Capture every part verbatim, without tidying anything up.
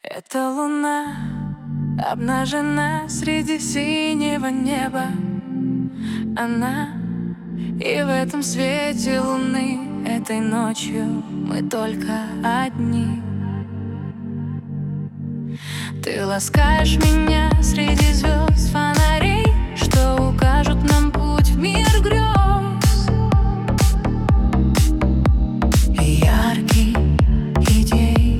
Эта луна обнажена среди синего неба. Она и в этом свете луны этой ночью мы только одни. Ты ласкаешь меня среди звезд, фонарей, что укажут нам путь в мир грез. Ярких идей.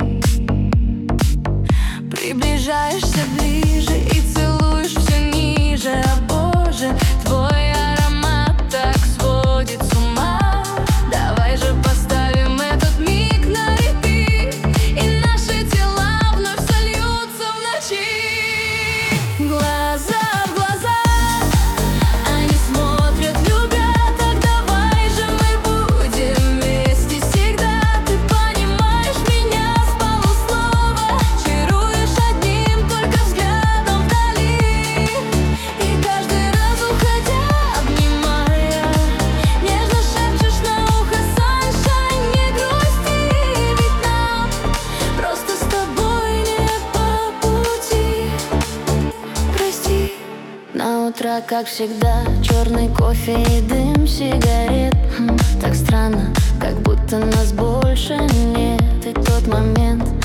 Приближаешься ближе и целуешь все ниже. О Боже, твой аромат так сводит с ума. Давай же поставим этот миг на репит, и наши тела вновь сольются в ночи. Глаза в глаза они смотрят, любят. Так давай же мы будем вместе всегда. Ты понимаешь меня с полуслова, чаруешь одним только взглядом вдали. И каждый раз уходя, обнимая, нежно шепчешь на ухо: Sunshine, не грусти, ведь нам просто с тобой не по пути. Прости. На утро, как всегда, черный кофе и дым сигарет. Хм, так странно, как будто нас больше нет. И тот момент,